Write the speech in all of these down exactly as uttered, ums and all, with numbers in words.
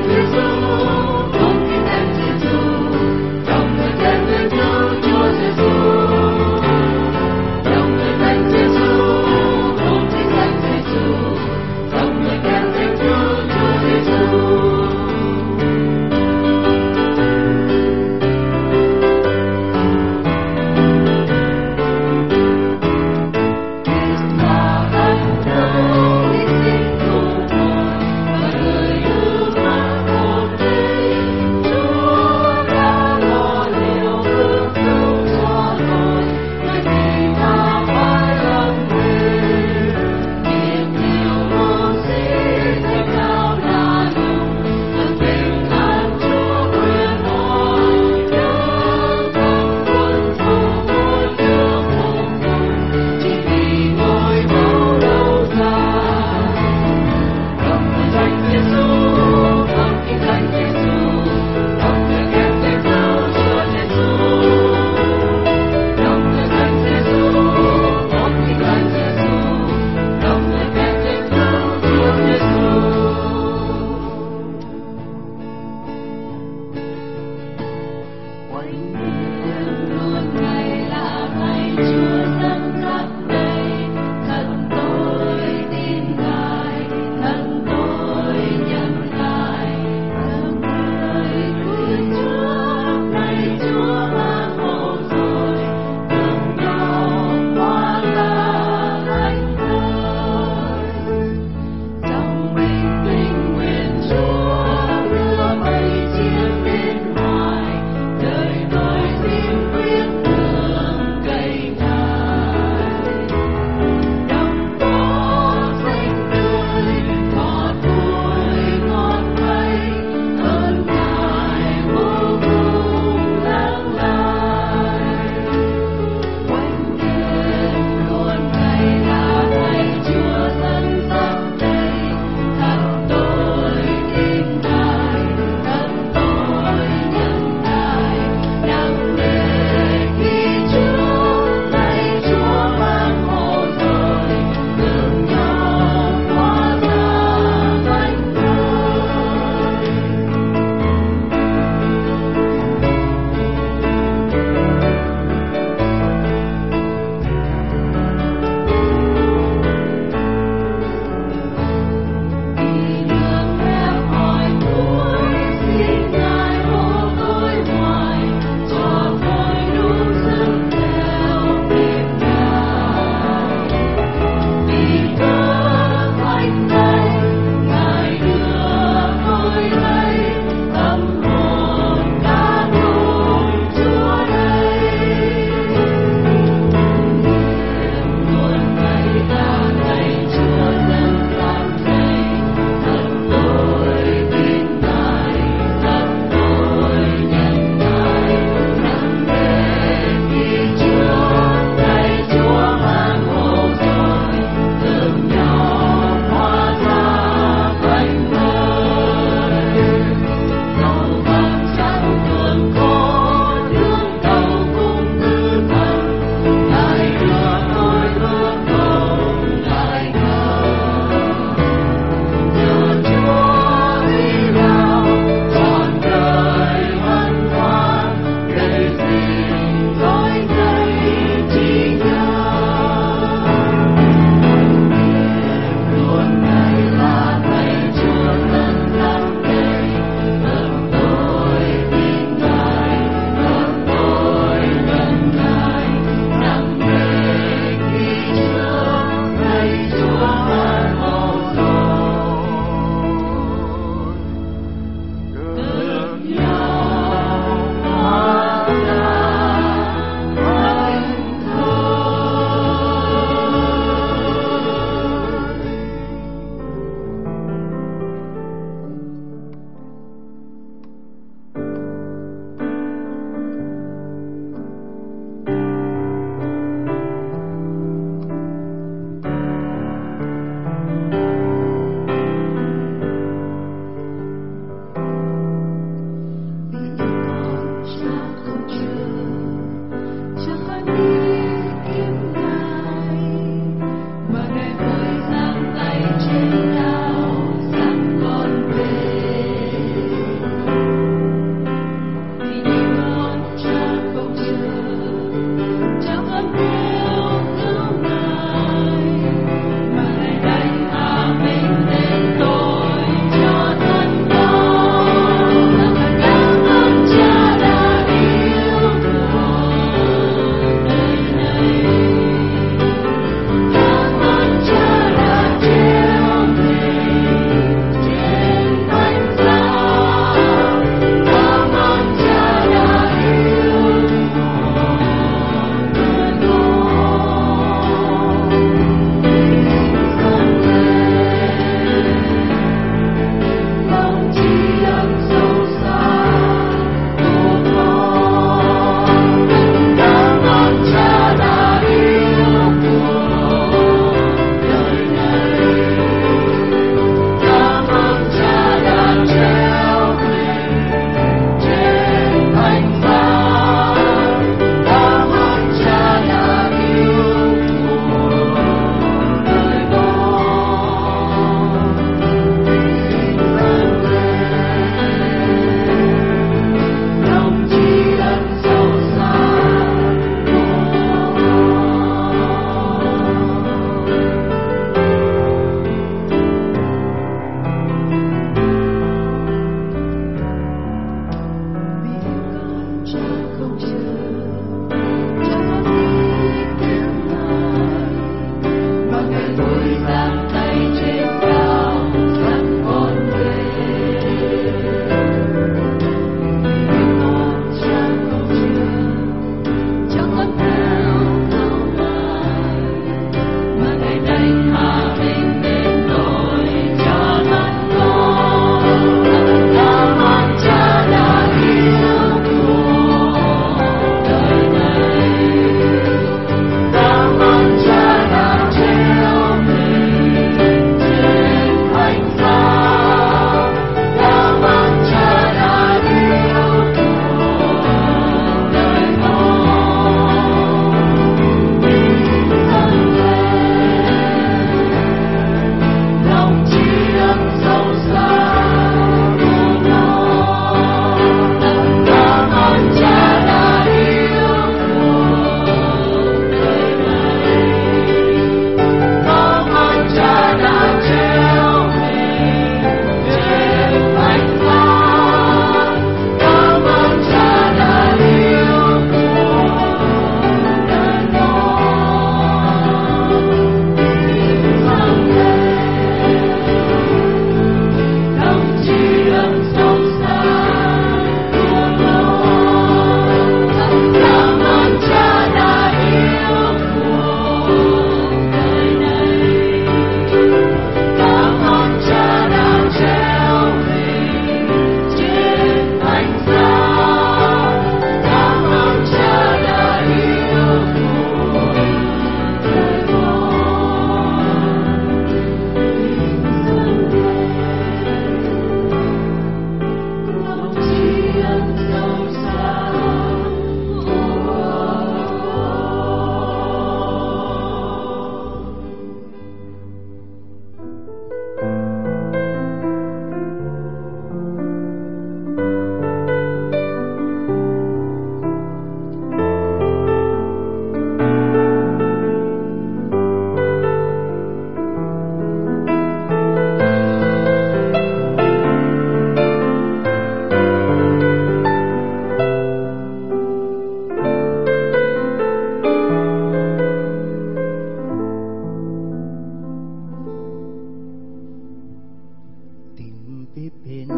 Hãy subscribe cho kênh Ghiền Mì Gõ để không bỏ lỡ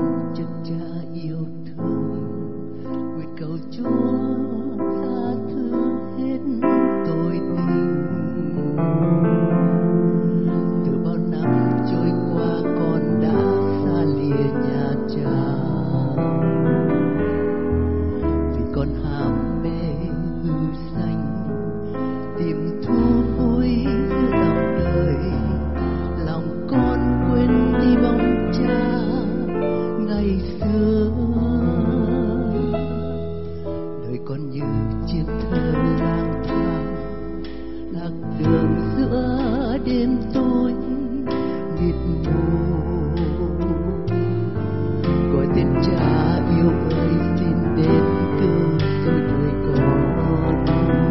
chân cha yêu thương, nguyện cầu Chúa tha thứ hết tội tình. Từ bao năm trôi qua con đã xa lìa nhà cha, vì con ham mê hư danh, tìm thú vui giữa dòng đời. Lòng con quên đi bóng cha ngày xưa, đời con như chiếc thơ lang thang lạc đường giữa đêm tối mịt mù. Gọi tên cha yêu ơi, xin đến cứu tôi đời con.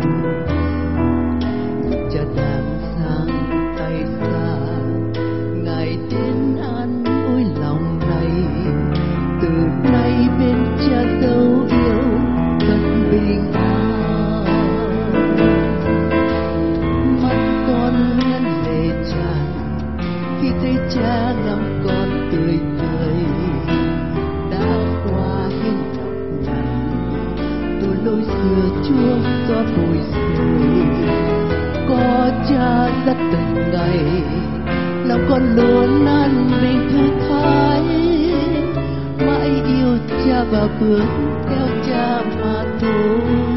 Người cha đang sang tay xa, ngài đến an ủi lòng này. Từ nay bên cha dấu yêu thật bình an. Mắt con ngân lệ tràn khi thấy cha ngắm con tươi cười. Đã qua hết nhọc nhằn, tôi lối xưa Chúa xóa bụi rồi. Có cha dắt từng ngày, lòng con luôn an bình thư thái. Mãi yêu cha và bước theo cha mà thôi.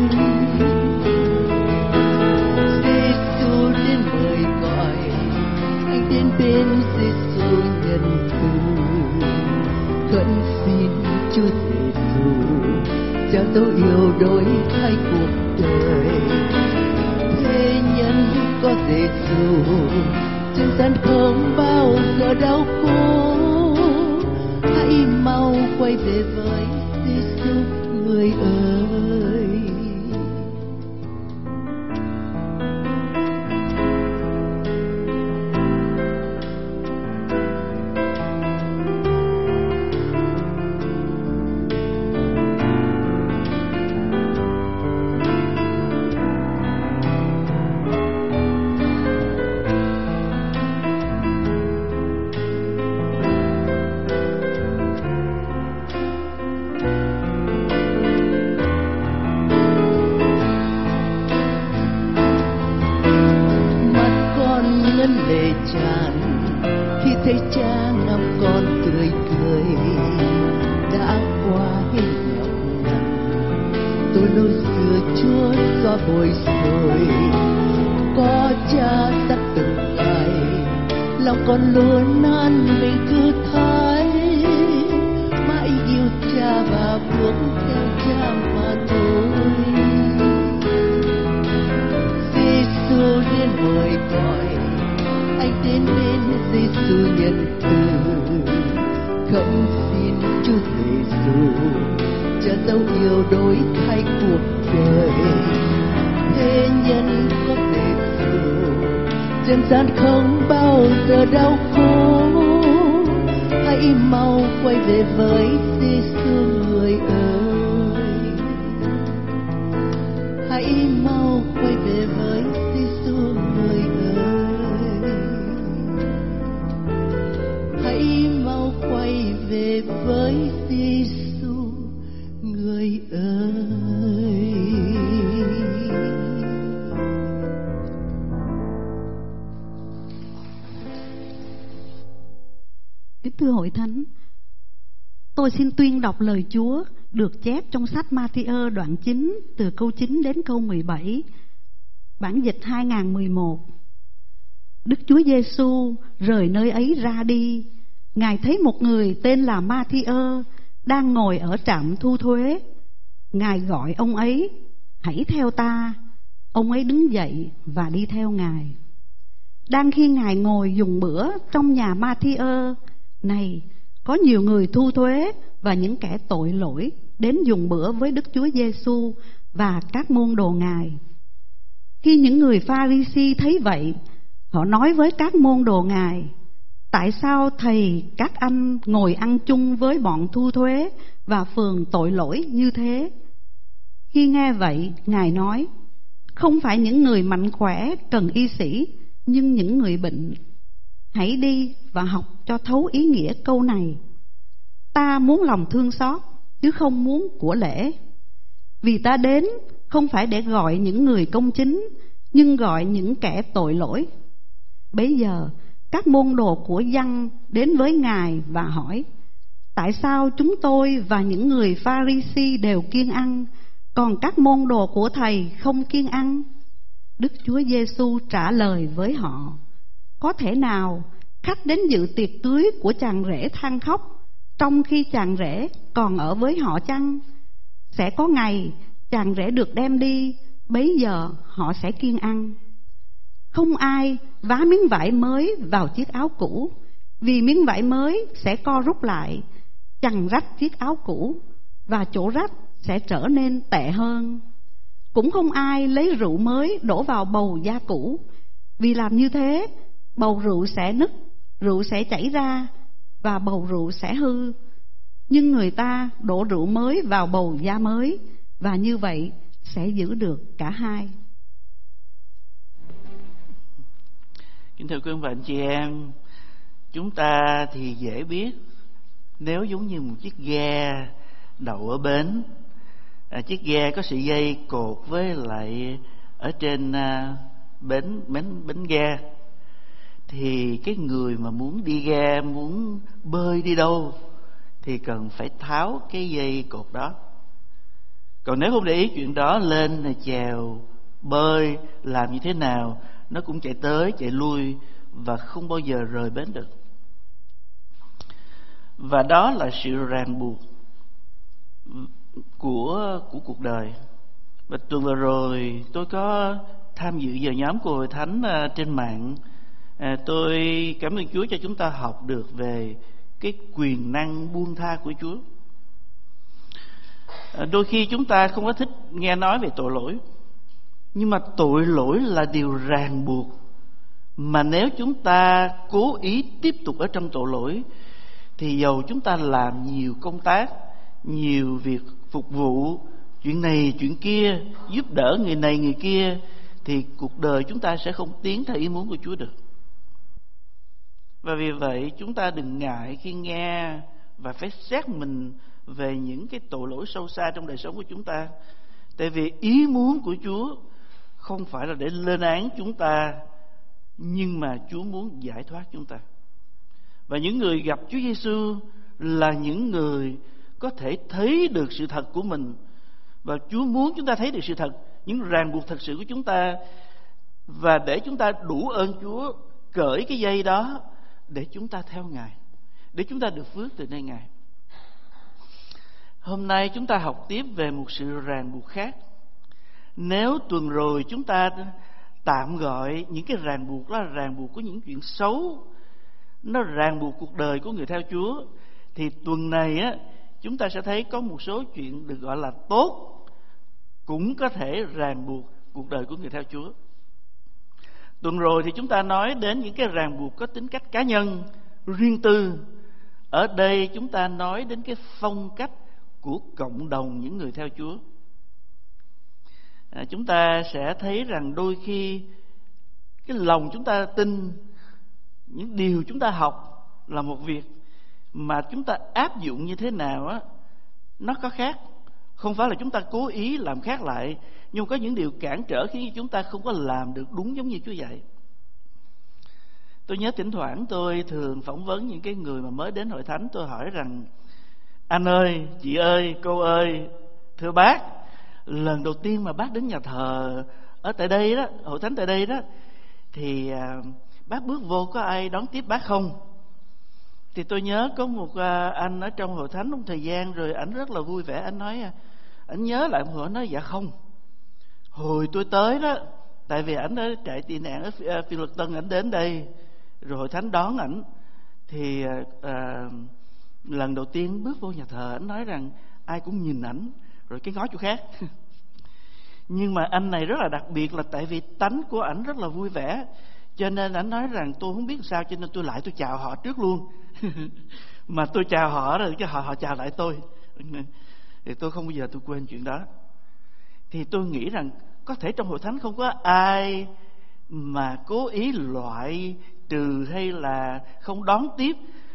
Giêsu đến mời gọi, anh đến bên Giêsu nhân từ. Khẩn xin Chúa Giêsu, cha dấu yêu đổi thay cuộc đời. Thế nhân có Giêsu, chân gian không bao giờ đau khổ. Hãy mau quay về với Giêsu người ơi. Lệ tràn khi thấy cha ngắm con tươi cười. Đã qua hết nhọc nhằn, tôi lối xưa Chúa xóa bụi rồi. Có cha dắt từng ngày, lòng con luôn an bình thư thái. Mãi yêu cha và bước theo cha mà thôi. Giêsu đến mời gọi, anh đến bên Giêsu nhân từ. Khẩn xin Chúa Giêsu, cha dấu yêu đổi thay cuộc đời. Thế nhân có Giêsu, chân gian không bao giờ đau khổ. Hãy mau quay về với Giêsu người ơi. Hãy mau quay về với Giêsu người ơi. Hãy mau quay về với Giêsu người ơi. Kính thưa hội thánh, tôi xin tuyên đọc lời Chúa được chép trong sách Ma-thi-ơ đoạn chín từ câu chín đến câu mười bảy, bản dịch hai không một một. Đức Chúa Giêsu rời nơi ấy ra đi. Ngài thấy một người tên là Ma-thi-ơ đang ngồi ở trạm thu thuế. Ngài gọi ông ấy: hãy theo ta. Ông ấy đứng dậy và đi theo Ngài. Đang khi Ngài ngồi dùng bữa trong nhà Ma-thi-ơ này, có nhiều người thu thuế và những kẻ tội lỗi đến dùng bữa với Đức Chúa Giêsu và các môn đồ Ngài. Khi những người Pha-ri-si thấy vậy, họ nói với các môn đồ Ngài: tại sao thầy các anh ngồi ăn chung với bọn thu thuế và phường tội lỗi như thế? Khi nghe vậy, Ngài nói: không phải những người mạnh khỏe cần y sĩ, nhưng những người bệnh. Hãy đi và học cho thấu ý nghĩa câu này. ta muốn lòng thương xót, chứ không muốn của lễ. Vì ta đến không phải để gọi những người công chính, nhưng gọi những kẻ tội lỗi. Bấy giờ các môn đồ của dân đến với Ngài và hỏi: tại sao chúng tôi và những người Pha-ri-si đều kiêng ăn, còn các môn đồ của thầy không kiêng ăn? Đức Chúa Giêsu trả lời với họ: có thể nào khách đến dự tiệc cưới của chàng rể than khóc, trong khi chàng rể còn ở với họ chăng? Sẽ có ngày chàng rể được đem đi, bấy giờ họ sẽ kiêng ăn. Không ai vá miếng vải mới vào chiếc áo cũ, vì miếng vải mới sẽ co rút lại, chằng rách chiếc áo cũ, và chỗ rách sẽ trở nên tệ hơn. Cũng không ai lấy rượu mới đổ vào bầu da cũ, vì làm như thế bầu rượu sẽ nứt, rượu sẽ chảy ra và bầu rượu sẽ hư. Nhưng người ta đổ rượu mới vào bầu da mới, và như vậy sẽ giữ được cả hai. Kính thưa quý ông bà anh chị em, chúng ta thì dễ biết, nếu giống như một chiếc ghe đậu ở bến, à, chiếc ghe có sợi dây cột với lại ở trên à, bến bến bến ghe, thì cái người mà muốn đi ghe, muốn bơi đi đâu thì cần phải tháo cái dây cột đó. Còn nếu không để ý chuyện đó, lên là chèo, bơi, làm như thế nào nó cũng chạy tới chạy lui và không bao giờ rời bến được. Và đó là sự ràng buộc của của cuộc đời. Và tuần vừa rồi tôi có tham dự giờ nhóm của Hội Thánh trên mạng. À, tôi cảm ơn Chúa cho chúng ta học được về cái quyền năng buông tha của Chúa. À, đôi khi chúng ta không có thích nghe nói về tội lỗi, nhưng mà tội lỗi là điều ràng buộc, mà nếu chúng ta cố ý tiếp tục ở trong tội lỗi, thì dầu chúng ta làm nhiều công tác, nhiều việc phục vụ, chuyện này chuyện kia, giúp đỡ người này người kia, thì cuộc đời chúng ta sẽ không tiến theo ý muốn của Chúa được. Và vì vậy chúng ta đừng ngại khi nghe và phải xét mình về những cái tội lỗi sâu xa trong đời sống của chúng ta. Tại vì ý muốn của Chúa không phải là để lên án chúng ta, nhưng mà Chúa muốn giải thoát chúng ta. Và những người gặp Chúa Giêsu là những người có thể thấy được sự thật của mình, và Chúa muốn chúng ta thấy được sự thật, những ràng buộc thật sự của chúng ta, và để chúng ta đủ ơn Chúa cởi cái dây đó để chúng ta theo Ngài, để chúng ta được phước từ nơi Ngài. Hôm nay chúng ta học tiếp về một sự ràng buộc khác. Nếu tuần rồi chúng ta tạm gọi những cái ràng buộc đó là ràng buộc của những chuyện xấu, nó ràng buộc cuộc đời của người theo Chúa, thì tuần này á chúng ta sẽ thấy có một số chuyện được gọi là tốt cũng có thể ràng buộc cuộc đời của người theo Chúa. Tuần rồi thì chúng ta nói đến những cái ràng buộc có tính cách cá nhân, riêng tư. Ở đây chúng ta nói đến cái phong cách của cộng đồng những người theo Chúa. À, chúng ta sẽ thấy rằng đôi khi cái lòng chúng ta tin, những điều chúng ta học là một việc, mà chúng ta áp dụng như thế nào á, nó có khác. Không phải là chúng ta cố ý làm khác lại, nhưng có những điều cản trở khiến chúng ta không có làm được đúng giống như Chúa dạy. Tôi nhớ thỉnh thoảng tôi thường phỏng vấn những cái người mà mới đến Hội Thánh. Tôi hỏi rằng: anh ơi, chị ơi, cô ơi, thưa bác, lần đầu tiên mà bác đến nhà thờ ở tại đây đó, Hội Thánh tại đây đó, thì à, bác bước vô có ai đón tiếp bác không? Thì tôi nhớ có một à, anh ở trong Hội Thánh một thời gian rồi, ảnh rất là vui vẻ. Anh nói, ảnh nhớ lại một hồi, nói: dạ không, hồi tôi tới đó, tại vì ảnh ở trại tị nạn ở Phi Luật Tân, ảnh đến đây rồi Hội Thánh đón ảnh. Thì à, lần đầu tiên bước vô nhà thờ, ảnh nói rằng ai cũng nhìn ảnh rồi cái ngó chỗ khác. Nhưng mà anh này rất là đặc biệt, là tại vì tánh của ảnh rất là vui vẻ, cho nên ảnh nói rằng tôi không biết sao, cho nên tôi lại tôi chào họ trước luôn. Mà tôi chào họ rồi cái họ họ chào lại tôi, thì tôi không bao giờ tôi quên chuyện đó. Thì tôi nghĩ rằng có thể trong Hội Thánh không có ai mà cố ý loại trừ hay là không đón tiếp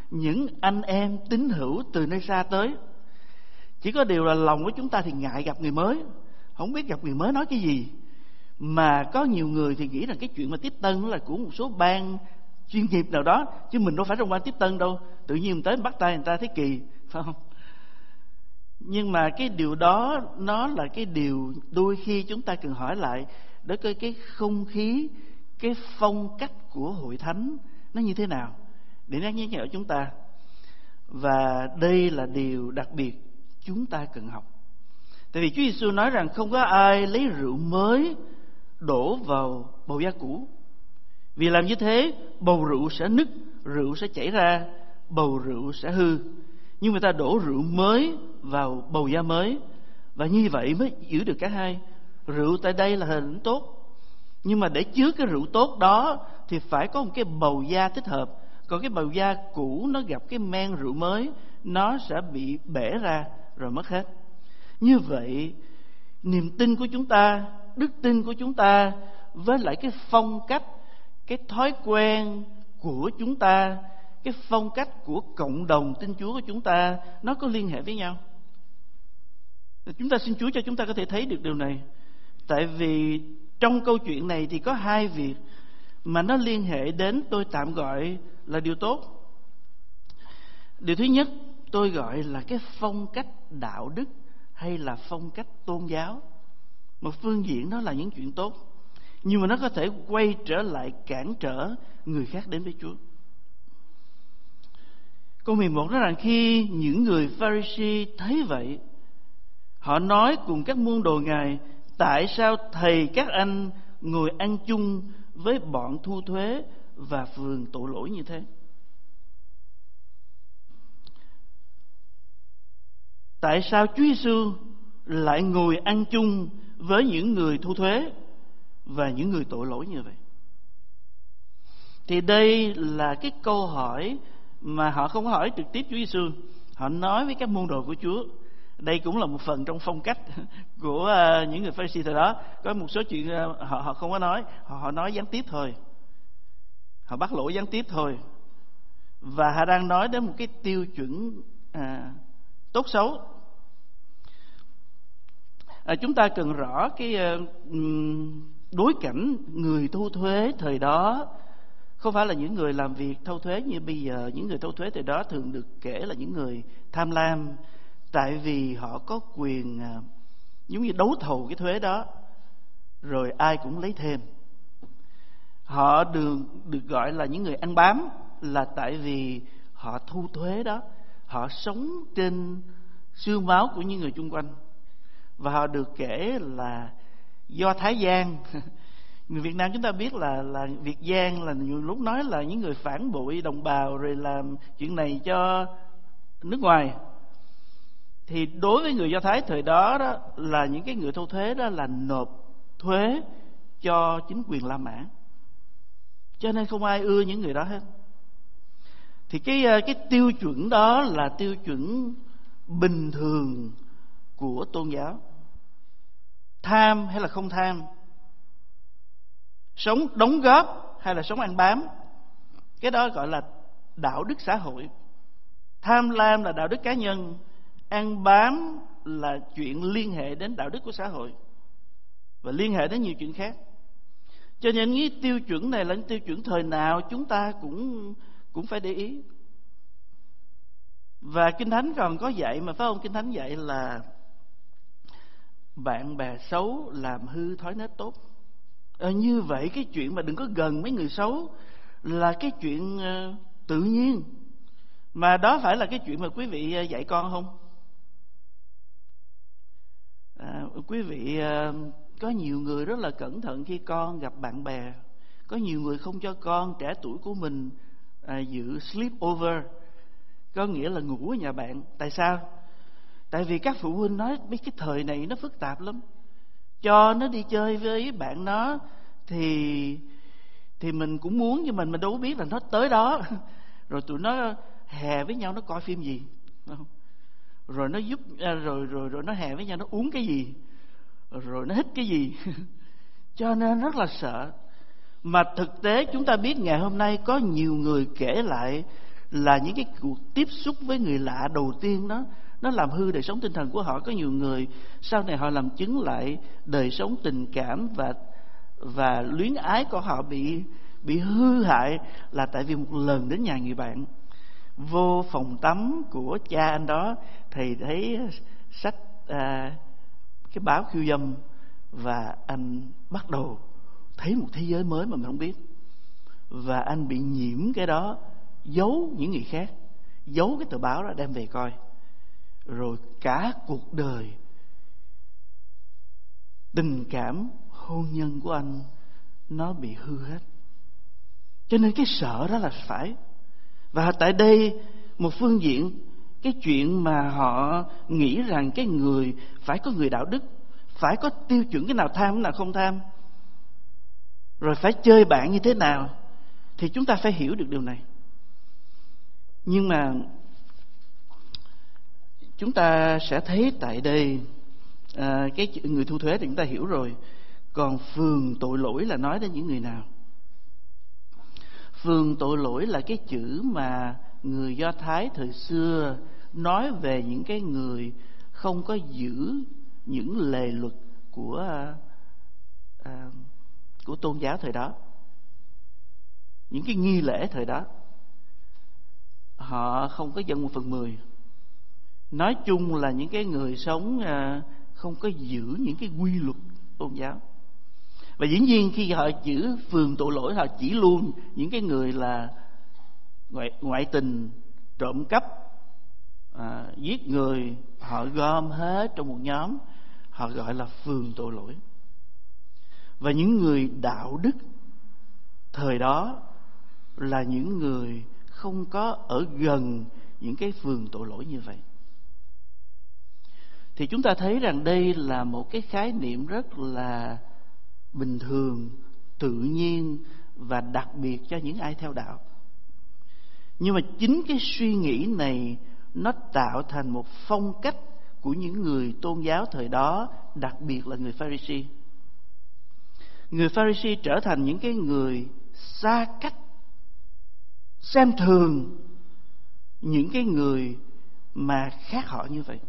những anh em tín hữu từ nơi xa tới. Chỉ có điều là lòng của chúng ta thì ngại gặp người mới, không biết gặp người mới nói cái gì. Mà có nhiều người thì nghĩ rằng cái chuyện mà tiếp tân là của một số ban chuyên nghiệp nào đó, chứ mình đâu phải trong ban tiếp tân đâu. Tự nhiên mình tới mình bắt tay người ta thấy kỳ, phải không? Nhưng mà cái điều đó nó là cái điều đôi khi chúng ta cần hỏi lại, để coi cái không khí, cái phong cách của hội thánh nó như thế nào, để nó nhắc nhở chúng ta. Và đây là điều đặc biệt chúng ta cần học. Tại vì Chúa Giêsu nói rằng không có ai lấy rượu mới đổ vào bầu da cũ, vì làm như thế bầu rượu sẽ nứt, rượu sẽ chảy ra, bầu rượu sẽ hư. Nhưng người ta đổ rượu mới vào bầu da mới, và như vậy mới giữ được cả hai. Rượu tại đây là hình tốt, nhưng mà để chứa cái rượu tốt đó thì phải có một cái bầu da thích hợp. Còn cái bầu da cũ nó gặp cái men rượu mới, nó sẽ bị bể ra rồi mất hết. Như vậy niềm tin của chúng ta, đức tin của chúng ta với lại cái phong cách, cái thói quen của chúng ta, cái phong cách của cộng đồng tin Chúa của chúng ta, nó có liên hệ với nhau. Chúng ta xin Chúa cho chúng ta có thể thấy được điều này. Tại vì trong câu chuyện này thì có hai việc mà nó liên hệ đến, tôi tạm gọi là điều tốt. Điều thứ nhất tôi gọi là cái phong cách đạo đức hay là phong cách tôn giáo. Một phương diện đó là những chuyện tốt, nhưng mà nó có thể quay trở lại cản trở người khác đến với Chúa. Câu mười một nói rằng khi những người Pha-ri-si thấy vậy, họ nói cùng các môn đồ Ngài: tại sao thầy các anh ngồi ăn chung với bọn thu thuế và phường tội lỗi như thế? Tại sao Chúa Giêsu lại ngồi ăn chung với những người thu thuế và những người tội lỗi như vậy? Thì đây là cái câu hỏi mà họ không hỏi trực tiếp Chúa Giêsu, họ nói với các môn đồ của Chúa. Đây cũng là một phần trong phong cách của những người Pha-ri-si thời đó. Có một số chuyện họ họ không có nói, họ họ nói gián tiếp thôi, họ bắt lỗi gián tiếp thôi. Và họ đang nói đến một cái tiêu chuẩn à, tốt xấu. À, chúng ta cần rõ cái uh, đối cảnh người thu thuế thời đó không phải là những người làm việc thâu thuế như bây giờ. Những người thâu thuế thời đó thường được kể là những người tham lam, tại vì họ có quyền uh, giống như đấu thầu cái thuế đó, rồi ai cũng lấy thêm. Họ được được gọi là những người ăn bám, là tại vì họ thu thuế đó, họ sống trên xương máu của những người chung quanh. Và họ được kể là do Thái Giang. Người Việt Nam chúng ta biết là là Việt Giang là nhiều lúc nói là những người phản bội đồng bào rồi làm chuyện này cho nước ngoài. Thì đối với người Do Thái thời đó, đó là những cái người thu thuế đó là nộp thuế cho chính quyền La Mã, cho nên không ai ưa những người đó hết. Thì cái cái tiêu chuẩn đó là tiêu chuẩn bình thường của tôn giáo. Tham hay là không tham, sống đóng góp hay là sống ăn bám, cái đó gọi là đạo đức xã hội. Tham lam là đạo đức cá nhân, ăn bám là chuyện liên hệ đến đạo đức của xã hội và liên hệ đến nhiều chuyện khác. Cho nên cái tiêu chuẩn này là tiêu chuẩn thời nào chúng ta cũng cũng phải để ý. Và Kinh Thánh còn có dạy mà, phải không? Kinh Thánh dạy là bạn bè xấu làm hư thói nết tốt. À, như vậy cái chuyện mà đừng có gần mấy người xấu là cái chuyện uh, tự nhiên. Mà đó phải là cái chuyện mà quý vị uh, dạy con không? À, quý vị uh, có nhiều người rất là cẩn thận khi con gặp bạn bè. Có nhiều người không cho con trẻ tuổi của mình uh, dự sleep over, có nghĩa là ngủ ở nhà bạn. Tại sao? Tại vì các phụ huynh nói mấy cái thời này nó phức tạp lắm, cho nó đi chơi với bạn nó thì thì mình cũng muốn, nhưng mình mình đâu có biết là nó tới đó. Rồi tụi nó hè với nhau nó coi phim gì, rồi nó giúp rồi rồi rồi nó hè với nhau nó uống cái gì, rồi nó hít cái gì. Cho nên rất là sợ. Mà thực tế chúng ta biết ngày hôm nay có nhiều người kể lại là những cái cuộc tiếp xúc với người lạ đầu tiên đó, nó làm hư đời sống tinh thần của họ. Có nhiều người sau này họ làm chứng lại đời sống tình cảm và và luyến ái của họ bị bị hư hại là tại vì một lần đến nhà người bạn, vô phòng tắm của cha anh đó, thầy thấy sách à, cái báo khiêu dâm, và anh bắt đầu thấy một thế giới mới mà mình không biết, và anh bị nhiễm cái đó, giấu những người khác, giấu cái tờ báo đó đem về coi, rồi cả cuộc đời tình cảm hôn nhân của anh nó bị hư hết. Cho nên cái sợ đó là phải. Và tại đây một phương diện, cái chuyện mà họ nghĩ rằng cái người phải có người đạo đức, phải có tiêu chuẩn cái nào tham cái nào không tham, rồi phải chơi bạn như thế nào, thì chúng ta phải hiểu được điều này. Nhưng mà chúng ta sẽ thấy tại đây à, cái người thu thuế thì chúng ta hiểu rồi. Còn phường tội lỗi là nói đến những người nào? Phường tội lỗi là cái chữ mà người Do Thái thời xưa nói về những cái người không có giữ những lề luật của à, của tôn giáo thời đó, những cái nghi lễ thời đó. Họ không có dân một phần mười. Nói chung là những cái người sống à, không có giữ những cái quy luật tôn giáo. Và dĩ nhiên khi họ giữ phường tội lỗi, họ chỉ luôn những cái người là ngoại, ngoại tình, trộm cắp, à, giết người, họ gom hết trong một nhóm, họ gọi là phường tội lỗi. Và những người đạo đức thời đó là những người không có ở gần những cái phường tội lỗi như vậy. Thì chúng ta thấy rằng đây là một cái khái niệm rất là bình thường, tự nhiên và đặc biệt cho những ai theo đạo. Nhưng mà chính cái suy nghĩ này nó tạo thành một phong cách của những người tôn giáo thời đó, đặc biệt là người Pharisee. Người Pharisee trở thành những cái người xa cách, xem thường những cái người mà khác họ như vậy.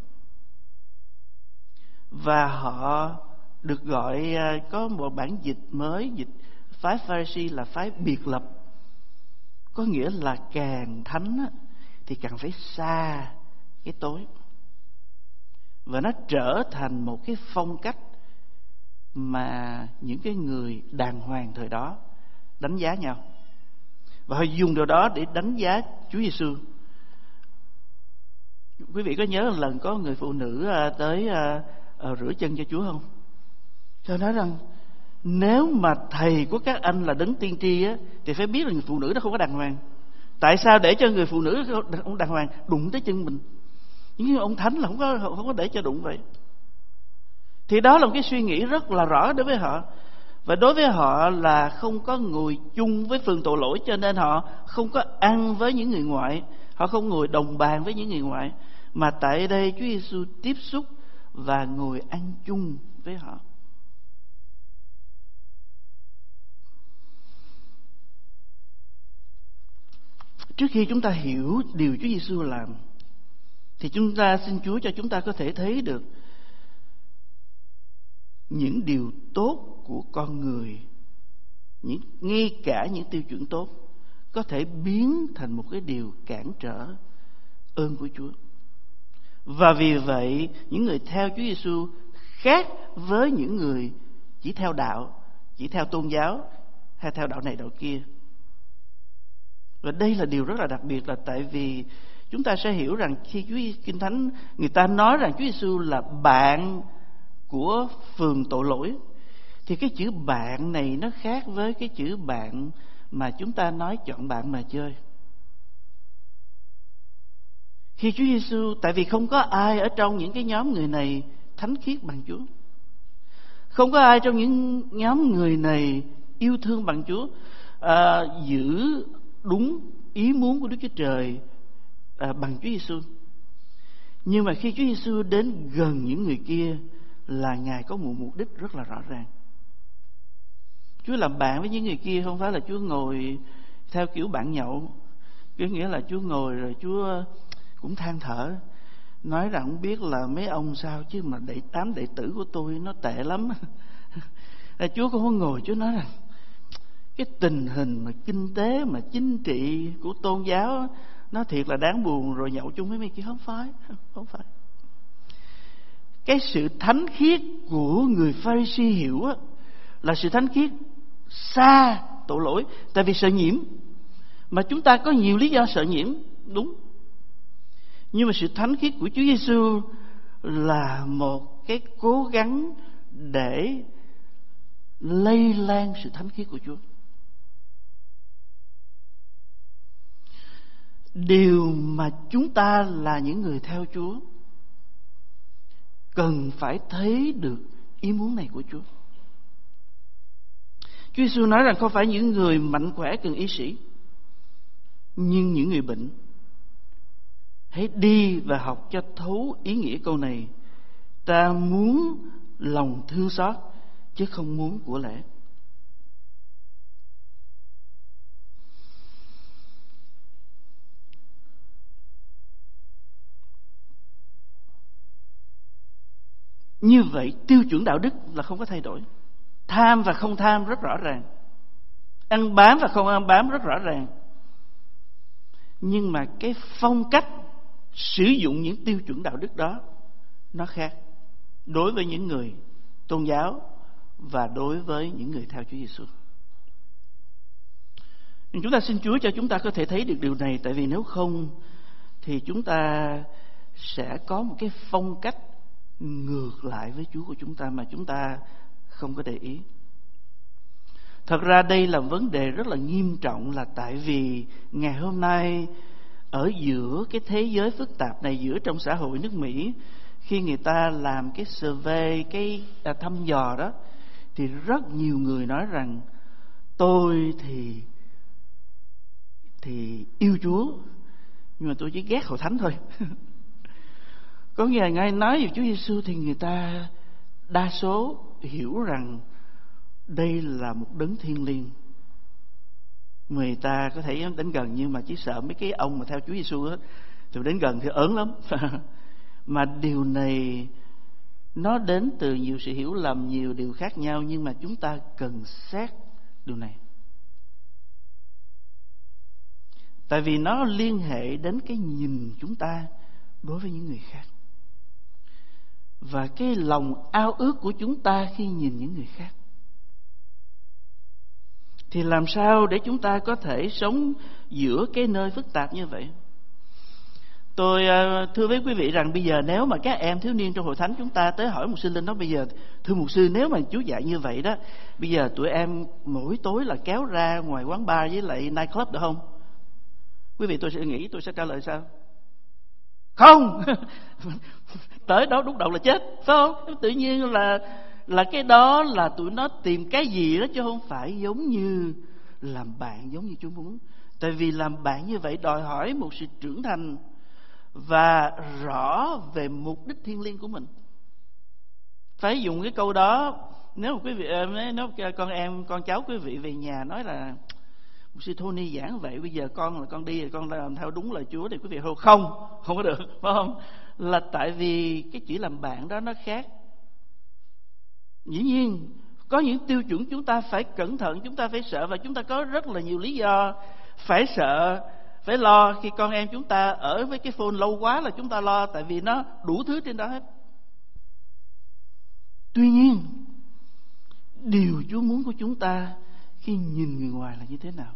Và họ được gọi, có một bản dịch mới dịch phái Pharisee là phái biệt lập. Có nghĩa là càng thánh thì càng phải xa cái tối. Và nó trở thành một cái phong cách mà những cái người đàng hoàng thời đó đánh giá nhau. Và họ dùng điều đó để đánh giá Chúa Giêsu. Quý vị có nhớ lần có người phụ nữ tới uh, rửa chân cho Chúa không? Tôi nói rằng nếu mà thầy của các anh là đấng tiên tri á, thì phải biết là người phụ nữ đó không có đàng hoàng. Tại sao để cho người phụ nữ không đàng hoàng đụng tới chân mình? Những ông thánh là không có không có để cho đụng vậy. Thì đó là một cái suy nghĩ rất là rõ đối với họ. Và đối với họ là không có ngồi chung với phường tội lỗi, cho nên họ không có ăn với những người ngoại, họ không ngồi đồng bàn với những người ngoại, mà tại đây Chúa Giêsu tiếp xúc và ngồi ăn chung với họ. Trước khi chúng ta hiểu điều Chúa Giêsu làm, thì chúng ta xin Chúa cho chúng ta có thể thấy được những điều tốt của con người, những, ngay cả những tiêu chuẩn tốt có thể biến thành một cái điều cản trở ơn của Chúa. Và vì vậy những người theo Chúa Giêsu khác với những người chỉ theo đạo, chỉ theo tôn giáo hay theo đạo này đạo kia. Và đây là điều rất là đặc biệt, là tại vì chúng ta sẽ hiểu rằng khi Chúa Kinh Thánh người ta nói rằng Chúa Giêsu là bạn của phường tội lỗi, thì cái chữ bạn này nó khác với cái chữ bạn mà chúng ta nói chọn bạn mà chơi. Khi Chúa Giêsu, tại vì không có ai ở trong những cái nhóm người này thánh khiết bằng Chúa, không có ai trong những nhóm người này yêu thương bằng Chúa, à, giữ đúng ý muốn của Đức Chúa Trời à, bằng Chúa Giêsu. Nhưng mà khi Chúa Giêsu đến gần những người kia là Ngài có một mục đích rất là rõ ràng. Chúa làm bạn với những người kia không phải là Chúa ngồi theo kiểu bạn nhậu. Cứ nghĩa là Chúa ngồi rồi Chúa cũng than thở, nói rằng không biết là mấy ông sao chứ mà đệ tám đệ tử của tôi nó tệ lắm. Là Chúa cũng không ngồi Chúa nói rằng cái tình hình mà kinh tế mà chính trị của tôn giáo nó thiệt là đáng buồn rồi nhậu chung với mấy kia. Không phải, không phải. Cái sự thánh khiết của người Pha-ri-si hiểu á, là sự thánh khiết xa tội lỗi, tại vì sợ nhiễm. Mà chúng ta có nhiều lý do sợ nhiễm, đúng. Nhưng mà sự thánh khiết của Chúa Giêsu là một cái cố gắng để lây lan sự thánh khiết của Chúa. Điều mà chúng ta là những người theo Chúa cần phải thấy được ý muốn này của Chúa. Chúa Giêsu nói rằng không phải những người mạnh khỏe cần y sĩ, nhưng những người bệnh. Hãy đi và học cho thấu ý nghĩa câu này. Ta muốn lòng thương xót chứ không muốn của lễ. Như vậy tiêu chuẩn đạo đức là không có thay đổi. Tham và không tham rất rõ ràng, ăn bám và không ăn bám rất rõ ràng. Nhưng mà cái phong cách sử dụng những tiêu chuẩn đạo đức đó nó khác đối với những người tôn giáo và đối với những người theo Chúa Giêsu. Nhưng chúng ta xin Chúa cho chúng ta có thể thấy được điều này, tại vì nếu không thì chúng ta sẽ có một cái phong cách ngược lại với Chúa của chúng ta mà chúng ta không có để ý. Thật ra đây là vấn đề rất là nghiêm trọng, là tại vì ngày hôm nay ở giữa cái thế giới phức tạp này, giữa trong xã hội nước Mỹ, khi người ta làm cái survey, cái à, thăm dò đó, thì rất nhiều người nói rằng tôi thì thì yêu Chúa, nhưng mà tôi chỉ ghét hội thánh thôi. Có nghĩa là ngay nói về Chúa Giêsu thì người ta đa số hiểu rằng đây là một đấng thiêng liêng. Người ta có thể đến gần, nhưng mà chỉ sợ mấy cái ông mà theo Chúa Giêsu á, thì đến gần thì ớn lắm. Mà điều này nó đến từ nhiều sự hiểu lầm, nhiều điều khác nhau, nhưng mà chúng ta cần xét điều này. Tại vì nó liên hệ đến cái nhìn chúng ta đối với những người khác, và cái lòng ao ước của chúng ta khi nhìn những người khác. Thì làm sao để chúng ta có thể sống giữa cái nơi phức tạp như vậy? Tôi thưa với quý vị rằng bây giờ nếu mà các em thiếu niên trong hội thánh chúng ta tới hỏi mục sư Linh, nói bây giờ thưa mục sư, nếu mà Chúa dạy như vậy đó, bây giờ tụi em mỗi tối là kéo ra ngoài quán bar với lại night club được không? Quý vị, tôi sẽ nghĩ tôi sẽ trả lời sao? Không. Tới đó lúc đầu là chết, phải không? Tự nhiên là là cái đó là tụi nó tìm cái gì đó, chứ không phải giống như làm bạn giống như Chúa muốn. Tại vì làm bạn như vậy đòi hỏi một sự trưởng thành và rõ về mục đích thiêng liêng của mình. Phải dùng cái câu đó. Nếu mà quý vị, nếu con em, con cháu quý vị về nhà nói là mục sư Tony giảng vậy, bây giờ con là con đi, con làm theo đúng lời Chúa, thì quý vị hô không, không có được, phải không? Là tại vì cái chỉ làm bạn đó nó khác. Dĩ nhiên có những tiêu chuẩn chúng ta phải cẩn thận, chúng ta phải sợ, và chúng ta có rất là nhiều lý do phải sợ, phải lo. Khi con em chúng ta ở với cái phone lâu quá là chúng ta lo, tại vì nó đủ thứ trên đó hết. Tuy nhiên điều Chúa muốn của chúng ta khi nhìn người ngoài là như thế nào?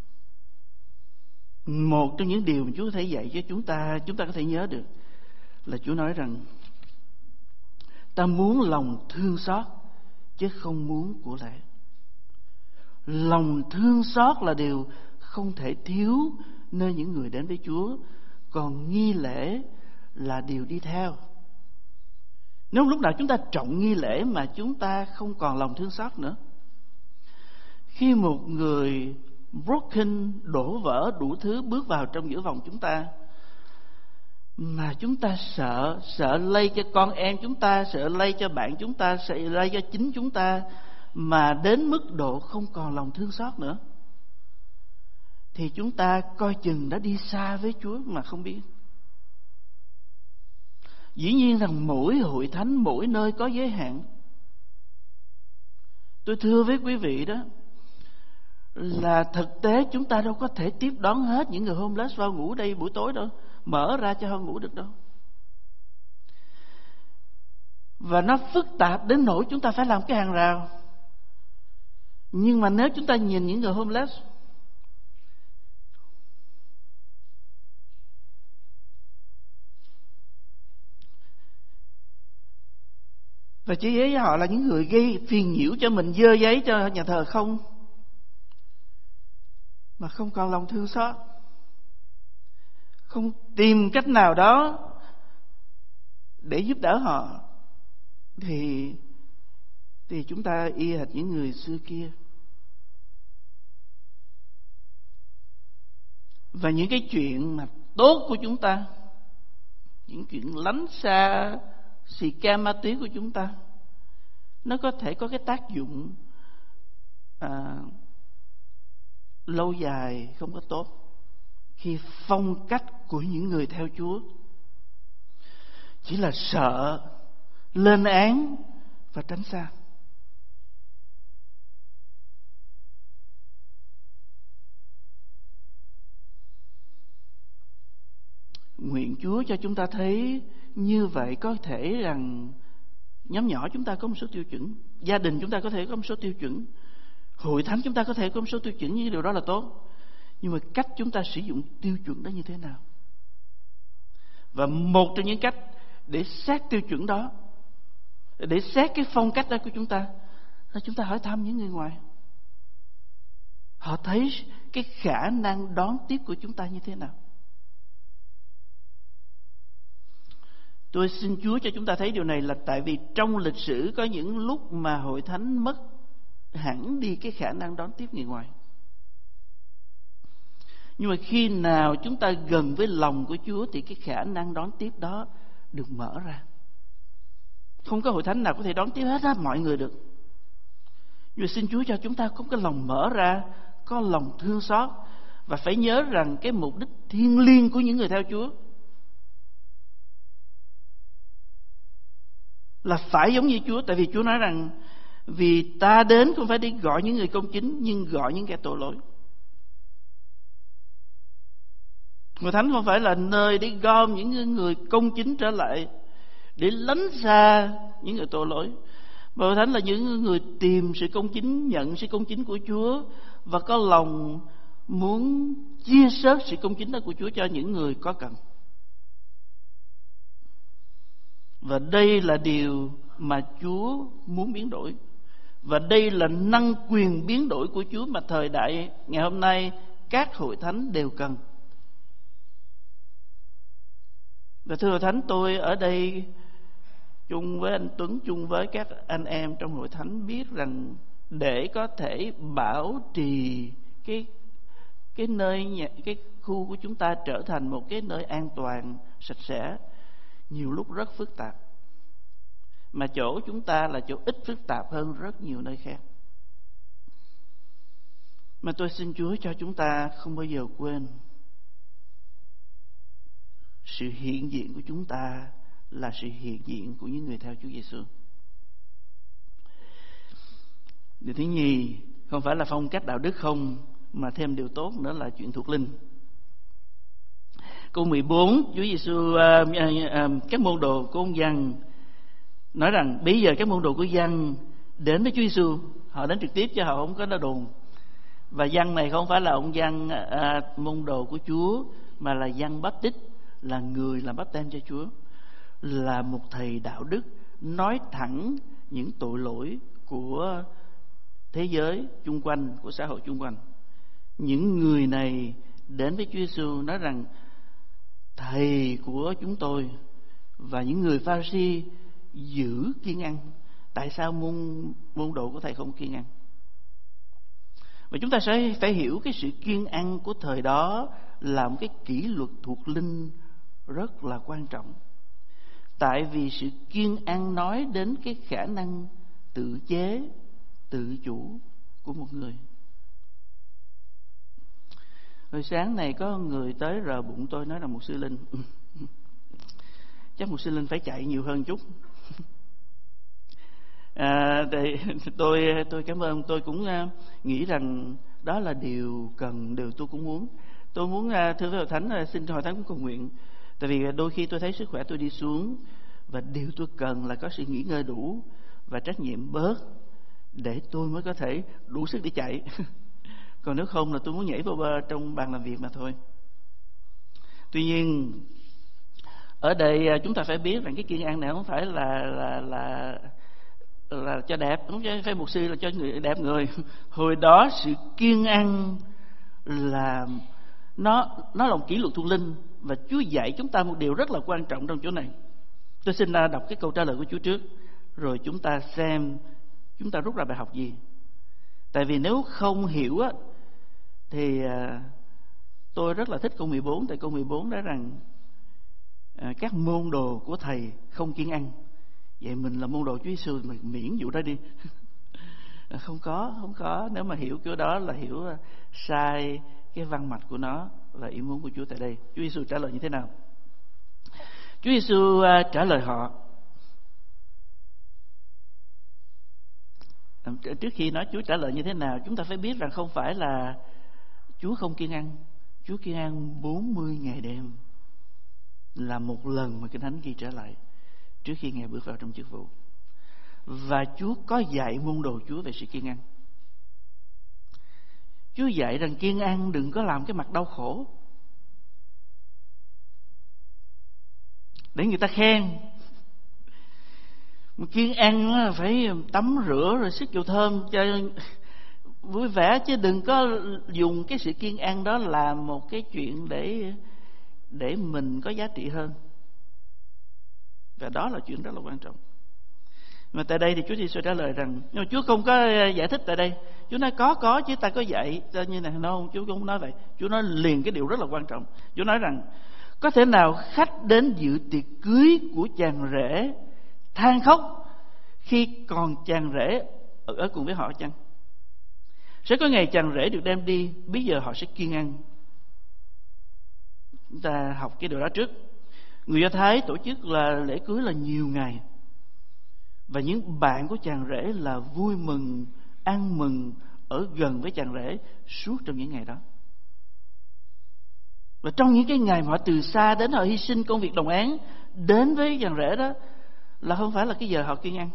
Một trong những điều mà Chúa có thể dạy cho chúng ta, chúng ta có thể nhớ được, là Chúa nói rằng ta muốn lòng thương xót chứ không muốn của lễ. Lòng thương xót là điều không thể thiếu nơi những người đến với Chúa, còn nghi lễ là điều đi theo. Nếu lúc nào chúng ta trọng nghi lễ mà chúng ta không còn lòng thương xót nữa, khi một người broken, đổ vỡ đủ thứ bước vào trong giữa vòng chúng ta, mà chúng ta sợ, sợ lây cho con em chúng ta, sợ lây cho bạn chúng ta, sợ lây cho chính chúng ta, mà đến mức độ không còn lòng thương xót nữa, thì chúng ta coi chừng đã đi xa với Chúa mà không biết. Dĩ nhiên rằng mỗi hội thánh, mỗi nơi có giới hạn. Tôi thưa với quý vị đó, là thực tế chúng ta đâu có thể tiếp đón hết những người homeless vào ngủ đây buổi tối đâu, mở ra cho họ ngủ được đâu. Và nó phức tạp đến nỗi chúng ta phải làm cái hàng rào. Nhưng mà nếu chúng ta nhìn những người homeless, và chỉ với họ là những người gây phiền nhiễu cho mình, dơ giấy cho nhà thờ không, mà không còn lòng thương xót, không tìm cách nào đó để giúp đỡ họ, thì thì chúng ta y hệt những người xưa kia. Và những cái chuyện mà tốt của chúng ta, những chuyện lánh xa xì ke ma túy của chúng ta, nó có thể có cái tác dụng à, lâu dài không có tốt khi phong cách của những người theo Chúa chỉ là sợ, lên án và tránh xa. Nguyện Chúa cho chúng ta thấy như vậy, có thể rằng nhóm nhỏ chúng ta có một số tiêu chuẩn, gia đình chúng ta có thể có một số tiêu chuẩn, hội thánh chúng ta có thể có một số tiêu chuẩn, nhưng điều đó là tốt. Nhưng mà cách chúng ta sử dụng tiêu chuẩn đó như thế nào? Và một trong những cách để xét tiêu chuẩn đó, để xét cái phong cách đó của chúng ta, là chúng ta hỏi thăm những người ngoài. Họ thấy cái khả năng đón tiếp của chúng ta như thế nào. Tôi xin Chúa cho chúng ta thấy điều này, là tại vì trong lịch sử có những lúc mà hội thánh mất hẳn đi cái khả năng đón tiếp người ngoài. Nhưng mà khi nào chúng ta gần với lòng của Chúa thì cái khả năng đón tiếp đó được mở ra. Không có hội thánh nào có thể đón tiếp hết á, mọi người được. Nhưng mà xin Chúa cho chúng ta có cái lòng mở ra, có lòng thương xót, và phải nhớ rằng cái mục đích thiêng liêng của những người theo Chúa là phải giống như Chúa. Tại vì Chúa nói rằng vì ta đến không phải đi gọi những người công chính, nhưng gọi những kẻ tội lỗi. Hội thánh không phải là nơi để gom những người công chính trở lại, để lánh xa những người tội lỗi. Mà hội thánh là những người tìm sự công chính, nhận sự công chính của Chúa, và có lòng muốn chia sớt sự công chính đó của Chúa cho những người có cần. Và đây là điều mà Chúa muốn biến đổi. Và đây là năng quyền biến đổi của Chúa mà thời đại ngày hôm nay các hội thánh đều cần. Và thưa hội thánh, tôi ở đây chung với anh Tuấn, chung với các anh em trong hội thánh biết rằng để có thể bảo trì cái cái nơi nhà, cái khu của chúng ta trở thành một cái nơi an toàn, sạch sẽ, nhiều lúc rất phức tạp. Mà chỗ chúng ta là chỗ ít phức tạp hơn rất nhiều nơi khác. Mà tôi xin Chúa cho chúng ta không bao giờ quên sự hiện diện của chúng ta là sự hiện diện của những người theo Chúa Giêsu. Điều thứ nhì, không phải là phong cách đạo đức không, mà thêm điều tốt nữa là chuyện thuộc linh. Câu mười bốn, Chúa Giêsu uh, uh, uh, các môn đồ của ông Giăng nói rằng bây giờ các môn đồ của Giăng đến với Chúa Giêsu, họ đến trực tiếp chứ họ không có nói đồn. Và Giăng này không phải là ông Giăng uh, môn đồ của Chúa, mà là Giăng Báp Tít, là người làm báp têm cho Chúa, là một thầy đạo đức nói thẳng những tội lỗi của thế giới chung quanh, của xã hội chung quanh. Những người này đến với Chúa Giêsu nói rằng thầy của chúng tôi và những người Pha-ri-si giữ kiêng ăn, tại sao môn môn đồ của thầy không kiêng ăn? Và chúng ta sẽ phải hiểu cái sự kiêng ăn của thời đó là một cái kỷ luật thuộc linh rất là quan trọng. Tại vì sự kiêng ăn nói đến cái khả năng tự chế, tự chủ của một người. Hồi sáng này có người tới rờ bụng tôi nói là mục sư Linh, chắc mục sư Linh phải chạy nhiều hơn chút. À, thì tôi tôi cảm ơn. Tôi cũng uh, nghĩ rằng đó là điều cần, điều tôi cũng muốn. Tôi muốn uh, thưa với Hội Thánh, uh, xin Hội Thánh cũng cầu nguyện. Tại vì đôi khi tôi thấy sức khỏe tôi đi xuống, và điều tôi cần là có sự nghỉ ngơi đủ và trách nhiệm bớt, để tôi mới có thể đủ sức để chạy. Còn nếu không là tôi muốn nhảy vào bờ trong bàn làm việc mà thôi. Tuy nhiên ở đây chúng ta phải biết rằng cái kiêng ăn này không phải là là là là cho đẹp, không phải mục sư là cho người đẹp người. Hồi đó sự kiêng ăn là nó nó là một kỷ luật thuộc linh, và Chúa dạy chúng ta một điều rất là quan trọng trong chỗ này. Tôi xin đọc cái câu trả lời của Chúa trước, rồi chúng ta xem chúng ta rút ra bài học gì. Tại vì nếu không hiểu á, thì à, tôi rất là thích câu mười bốn. Tại câu mười bốn nói rằng à, các môn đồ của thầy không kiêng ăn. Vậy mình là môn đồ Chúa Giêsu, mình miễn vụ đó đi. Không có, không có. Nếu mà hiểu kiểu đó là hiểu sai cái văn mạch của nó và ý muốn của Chúa tại đây. Chúa Giêsu trả lời như thế nào? Chúa Giêsu à, trả lời họ. Trước khi nói Chúa trả lời như thế nào, chúng ta phải biết rằng không phải là Chúa không kiêng ăn. Chúa kiêng ăn bốn mươi ngày đêm, là một lần mà Kinh Thánh ghi trở lại trước khi Ngài bước vào trong chức vụ. Và Chúa có dạy môn đồ Chúa về sự kiêng ăn. Chúa dạy rằng kiêng ăn đừng có làm cái mặt đau khổ để người ta khen. Mà kiêng ăn phải tắm rửa rồi xức dầu thơm cho vui vẻ, chứ đừng có dùng cái sự kiêng ăn đó làm một cái chuyện để để mình có giá trị hơn. Và đó là chuyện rất là quan trọng. Mà tại đây thì Chúa Giêsu trả lời rằng, nhưng mà Chúa không có giải thích tại đây. Chúa nói có có chứ ta có dạy như này. Không, Chúa không nói vậy. Chúa nói liền cái điều rất là quan trọng. Chúa nói rằng có thể nào khách đến dự tiệc cưới của chàng rể than khóc khi còn chàng rể ở cùng với họ chăng? Sẽ có ngày chàng rể được đem đi, bây giờ họ sẽ kiêng ăn. Chúng ta học cái điều đó trước. Người Do Thái tổ chức là lễ cưới là nhiều ngày, và những bạn của chàng rể là vui mừng, ăn mừng ở gần với chàng rể suốt trong những ngày đó. Và trong những cái ngày mà họ từ xa đến, họ hy sinh công việc đồng áng đến với chàng rể đó, là không phải là cái giờ họ kiêng ăn.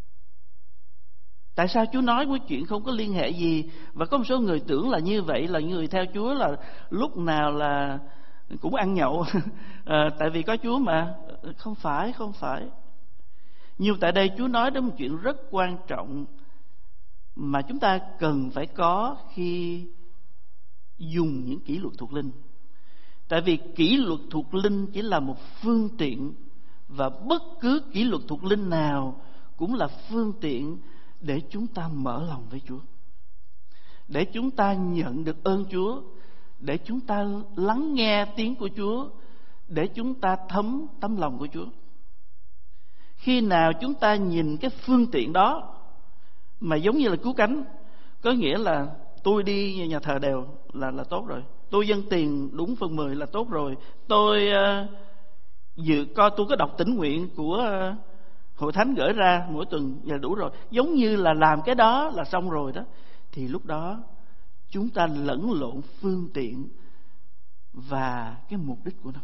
Tại sao Chúa nói một chuyện không có liên hệ gì? Và có một số người tưởng là như vậy, là người theo Chúa là lúc nào là cũng ăn nhậu. à, Tại vì có Chúa mà. Không phải, không phải. Nhưng tại đây Chúa nói đến một chuyện rất quan trọng mà chúng ta cần phải có khi dùng những kỷ luật thuộc linh. Tại vì kỷ luật thuộc linh chỉ là một phương tiện, và bất cứ kỷ luật thuộc linh nào cũng là phương tiện để chúng ta mở lòng với Chúa, để chúng ta nhận được ơn Chúa, để chúng ta lắng nghe tiếng của Chúa, để chúng ta thấm tấm lòng của Chúa. Khi nào chúng ta nhìn cái phương tiện đó mà giống như là cứu cánh, có nghĩa là tôi đi nhà thờ đều là là tốt rồi, tôi dâng tiền đúng phần mười là tốt rồi, tôi uh, dự coi tôi có đọc tín nguyện của uh, Hội Thánh gửi ra mỗi tuần là đủ rồi, giống như là làm cái đó là xong rồi đó, thì lúc đó chúng ta lẫn lộn phương tiện và cái mục đích của nó.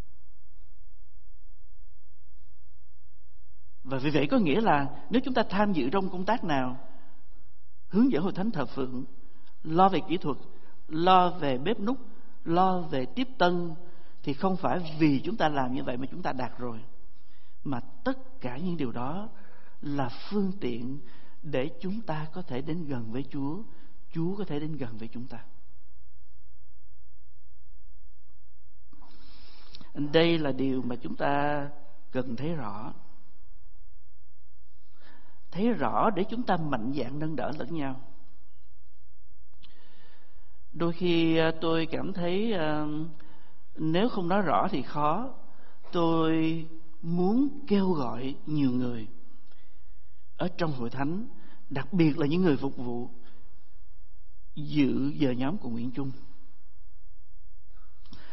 Và vì vậy có nghĩa là nếu chúng ta tham dự trong công tác nào, hướng dẫn Hội Thánh thờ phượng, lo về kỹ thuật, lo về bếp núc, lo về tiếp tân, thì không phải vì chúng ta làm như vậy mà chúng ta đạt rồi, mà tất cả những điều đó là phương tiện để chúng ta có thể đến gần với Chúa, Chúa có thể đến gần với chúng ta. Đây là điều mà chúng ta cần thấy rõ. Thấy rõ để chúng ta mạnh dạn nâng đỡ lẫn nhau. Đôi khi tôi cảm thấy uh, nếu không nói rõ thì khó. Tôi muốn kêu gọi nhiều người ở trong Hội Thánh, đặc biệt là những người phục vụ, dự giờ nhóm cầu nguyện chung.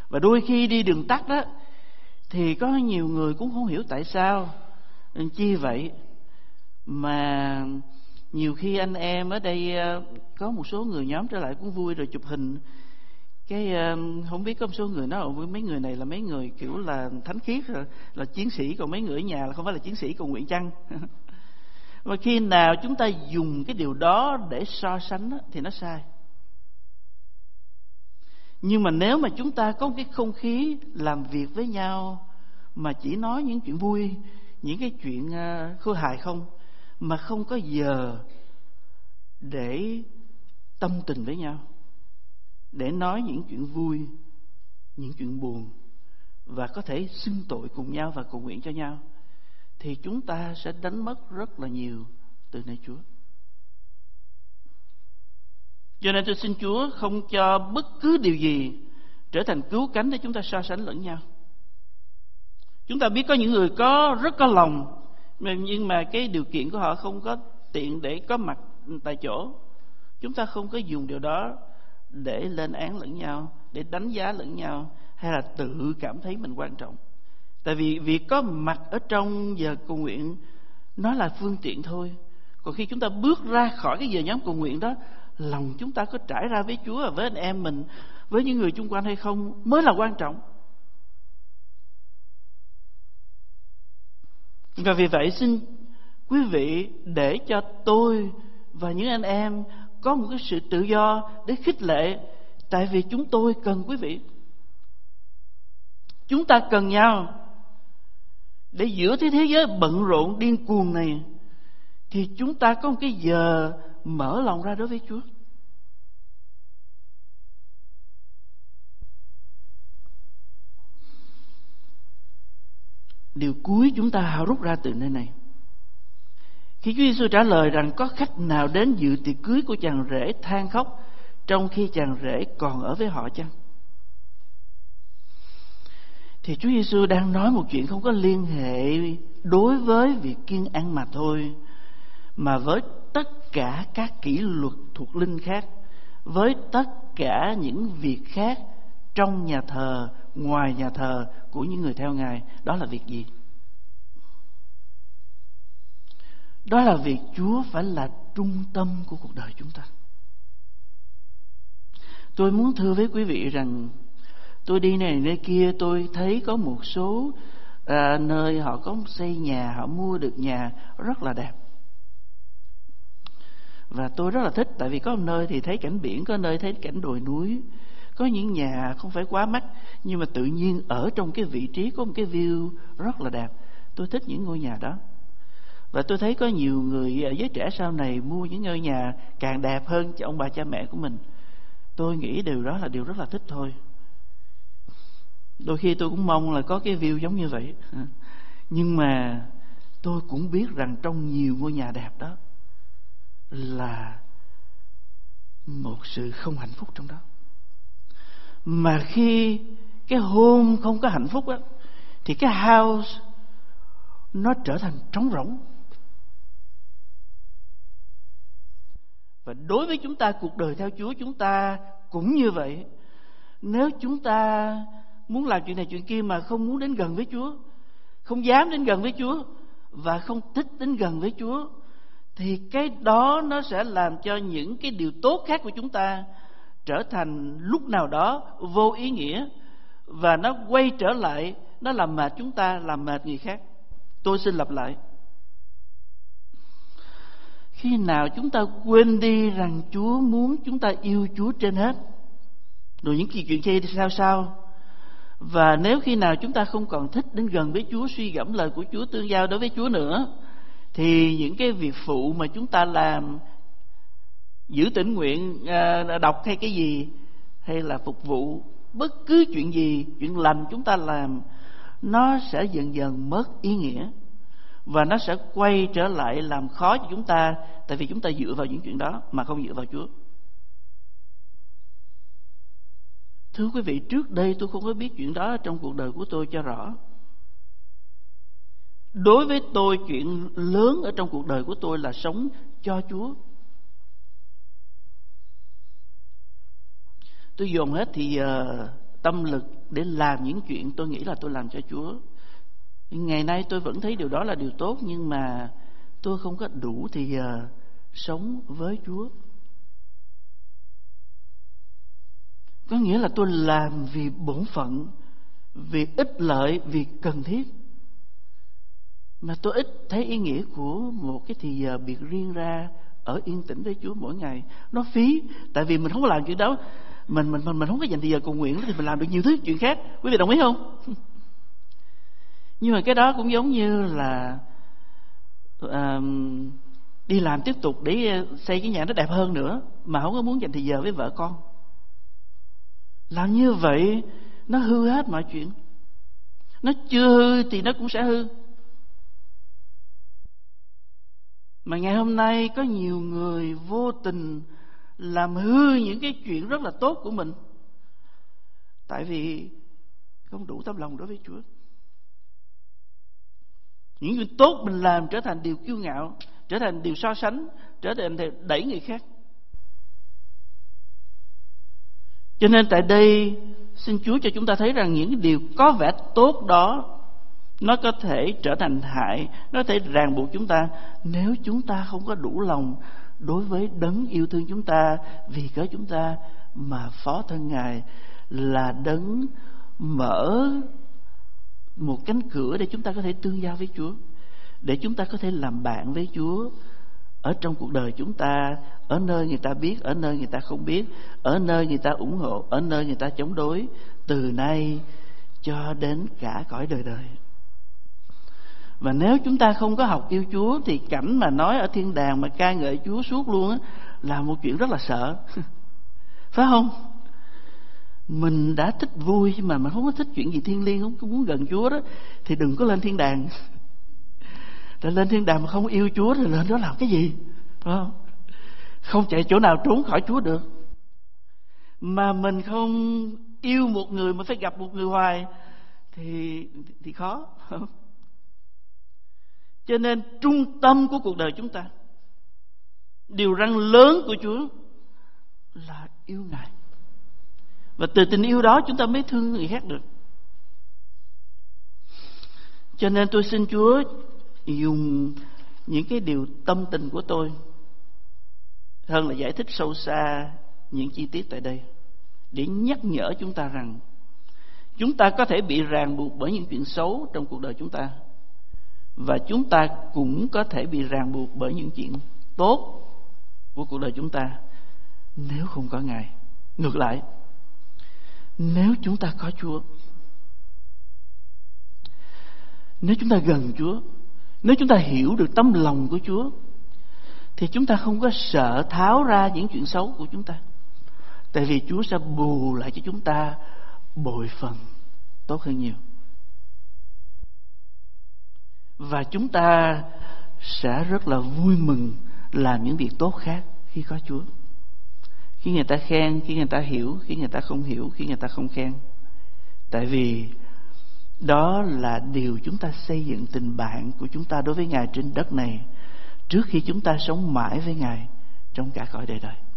Và đôi khi đi đường tắt đó thì có nhiều người cũng không hiểu tại sao chi vậy, mà nhiều khi anh em ở đây có một số người nhóm trở lại cũng vui rồi chụp hình. Cái không biết có một số người nói với mấy người này là mấy người kiểu là thánh khiết, là, là chiến sĩ, còn mấy người ở nhà là không phải là chiến sĩ cầu nguyện chăng. Và khi nào chúng ta dùng cái điều đó để so sánh thì nó sai. Nhưng mà nếu mà chúng ta có một cái không khí làm việc với nhau mà chỉ nói những chuyện vui, những cái chuyện khôi hài không, mà không có giờ để tâm tình với nhau, để nói những chuyện vui, những chuyện buồn, và có thể xưng tội cùng nhau và cầu nguyện cho nhau, thì chúng ta sẽ đánh mất rất là nhiều từ nơi Chúa. Cho nên tôi xin Chúa không cho bất cứ điều gì trở thành cứu cánh để chúng ta so sánh lẫn nhau. Chúng ta biết có những người có rất có lòng, nhưng mà cái điều kiện của họ không có tiện để có mặt tại chỗ. Chúng ta không có dùng điều đó để lên án lẫn nhau, để đánh giá lẫn nhau, hay là tự cảm thấy mình quan trọng. Tại vì việc có mặt ở trong giờ cầu nguyện nó là phương tiện thôi. Còn khi chúng ta bước ra khỏi cái giờ nhóm cầu nguyện đó, lòng chúng ta có trải ra với Chúa và với anh em mình, với những người chung quanh hay không mới là quan trọng. Và vì vậy xin quý vị để cho tôi và những anh em có một cái sự tự do để khích lệ. Tại vì chúng tôi cần quý vị, chúng ta cần nhau. Để giữa thế thế giới bận rộn điên cuồng này thì chúng ta có một cái giờ mở lòng ra đối với Chúa. Điều cuối chúng ta hãy rút ra từ nơi này. Khi Chúa Giêsu trả lời rằng có khách nào đến dự tiệc cưới của chàng rể than khóc trong khi chàng rể còn ở với họ chăng? Thì Chúa Giêsu đang nói một chuyện không có liên hệ đối với việc kiêng ăn mà thôi, mà với tất cả các kỷ luật thuộc linh khác, với tất cả những việc khác trong nhà thờ, ngoài nhà thờ của những người theo Ngài. Đó là việc gì? Đó là việc Chúa phải là trung tâm của cuộc đời chúng ta. Tôi muốn thưa với quý vị rằng tôi đi này nơi kia, tôi thấy có một số à, nơi họ có xây nhà, họ mua được nhà rất là đẹp. Và tôi rất là thích, tại vì có một nơi thì thấy cảnh biển, có nơi thấy cảnh đồi núi, có những nhà không phải quá mắc, nhưng mà tự nhiên ở trong cái vị trí có một cái view rất là đẹp. Tôi thích những ngôi nhà đó. Và tôi thấy có nhiều người giới trẻ sau này mua những ngôi nhà càng đẹp hơn cho ông bà cha mẹ của mình. Tôi nghĩ điều đó là điều rất là thích thôi. Đôi khi tôi cũng mong là có cái view giống như vậy. Nhưng mà tôi cũng biết rằng trong nhiều ngôi nhà đẹp đó là một sự không hạnh phúc trong đó. Mà khi cái home không có hạnh phúc á, thì cái house nó trở thành trống rỗng. Và đối với chúng ta, cuộc đời theo Chúa chúng ta cũng như vậy. Nếu chúng ta muốn làm chuyện này chuyện kia mà không muốn đến gần với Chúa, không dám đến gần với Chúa và không thích đến gần với Chúa, thì cái đó nó sẽ làm cho những cái điều tốt khác của chúng ta trở thành lúc nào đó vô ý nghĩa, và nó quay trở lại, nó làm mệt chúng ta, làm mệt người khác. Tôi xin lặp lại. Khi nào chúng ta quên đi rằng Chúa muốn chúng ta yêu Chúa trên hết, rồi những chuyện kia sao sao, và nếu khi nào chúng ta không còn thích đến gần với Chúa, suy gẫm lời của Chúa, tương giao đối với Chúa nữa, thì những cái việc phụ mà chúng ta làm, giữ tĩnh nguyện, đọc hay cái gì, hay là phục vụ bất cứ chuyện gì, chuyện lành chúng ta làm, nó sẽ dần dần mất ý nghĩa, và nó sẽ quay trở lại làm khó cho chúng ta, tại vì chúng ta dựa vào những chuyện đó mà không dựa vào Chúa. Thưa quý vị, trước đây tôi không có biết chuyện đó trong cuộc đời của tôi cho rõ. Đối với tôi, chuyện lớn ở trong cuộc đời của tôi là sống cho Chúa. Tôi dồn hết thì uh, tâm lực để làm những chuyện tôi nghĩ là tôi làm cho Chúa. Ngày nay tôi vẫn thấy điều đó là điều tốt, nhưng mà tôi không có đủ thì giờ sống với Chúa. Có nghĩa là tôi làm vì bổn phận, vì ích lợi, vì cần thiết, mà tôi ít thấy ý nghĩa của một cái thì giờ biệt riêng ra ở yên tĩnh với Chúa mỗi ngày. Nó phí, tại vì mình không có làm chuyện đó, mình mình mình mình không có dành thì giờ cầu nguyện thì mình làm được nhiều thứ chuyện khác. Quý vị đồng ý không? Nhưng mà cái đó cũng giống như là uh, đi làm tiếp tục để xây cái nhà nó đẹp hơn nữa, mà không có muốn dành thì giờ với vợ con. Làm như vậy nó hư hết mọi chuyện. Nó chưa hư thì nó cũng sẽ hư. Mà ngày hôm nay có nhiều người vô tình làm hư những cái chuyện rất là tốt của mình, tại vì không đủ tấm lòng đối với Chúa. Những chuyện tốt mình làm trở thành điều kiêu ngạo, trở thành điều so sánh, trở thành điều đẩy người khác. Cho nên tại đây xin Chúa cho chúng ta thấy rằng những điều có vẻ tốt đó nó có thể trở thành hại, nó có thể ràng buộc chúng ta nếu chúng ta không có đủ lòng đối với đấng yêu thương chúng ta, vì cớ chúng ta mà phó thân Ngài là đấng mở một cánh cửa để chúng ta có thể tương giao với Chúa, để chúng ta có thể làm bạn với Chúa ở trong cuộc đời chúng ta, ở nơi người ta biết, ở nơi người ta không biết, ở nơi người ta ủng hộ, ở nơi người ta chống đối, từ nay cho đến cả cõi đời đời. Và nếu chúng ta không có học yêu Chúa thì cảnh mà nói ở thiên đàng mà ca ngợi Chúa suốt luôn á là một chuyện rất là sợ. Phải không? Mình đã thích vui mà mình không có thích chuyện gì thiêng liêng, không muốn gần Chúa đó, thì đừng có lên thiên đàng. Rồi lên thiên đàng mà không yêu Chúa thì lên đó làm cái gì? Phải không? Không chạy chỗ nào trốn khỏi Chúa được. Mà mình không yêu một người mà phải gặp một người hoài thì thì khó. Không? Cho nên trung tâm của cuộc đời chúng ta, điều răn lớn của Chúa là yêu Ngài. Và từ tình yêu đó chúng ta mới thương người khác được. Cho nên tôi xin Chúa dùng những cái điều tâm tình của tôi hơn là giải thích sâu xa những chi tiết tại đây, để nhắc nhở chúng ta rằng chúng ta có thể bị ràng buộc bởi những chuyện xấu trong cuộc đời chúng ta, và chúng ta cũng có thể bị ràng buộc bởi những chuyện tốt của cuộc đời chúng ta nếu không có Ngài. Ngược lại, nếu chúng ta có Chúa, nếu chúng ta gần Chúa, nếu chúng ta hiểu được tấm lòng của Chúa, thì chúng ta không có sợ tháo ra những chuyện xấu của chúng ta, tại vì Chúa sẽ bù lại cho chúng ta bội phần tốt hơn nhiều. Và chúng ta sẽ rất là vui mừng làm những việc tốt khác khi có Chúa. Khi người ta khen, khi người ta hiểu, khi người ta không hiểu, khi người ta không khen. Tại vì đó là điều chúng ta xây dựng tình bạn của chúng ta đối với Ngài trên đất này, trước khi chúng ta sống mãi với Ngài trong cả cõi đời đời.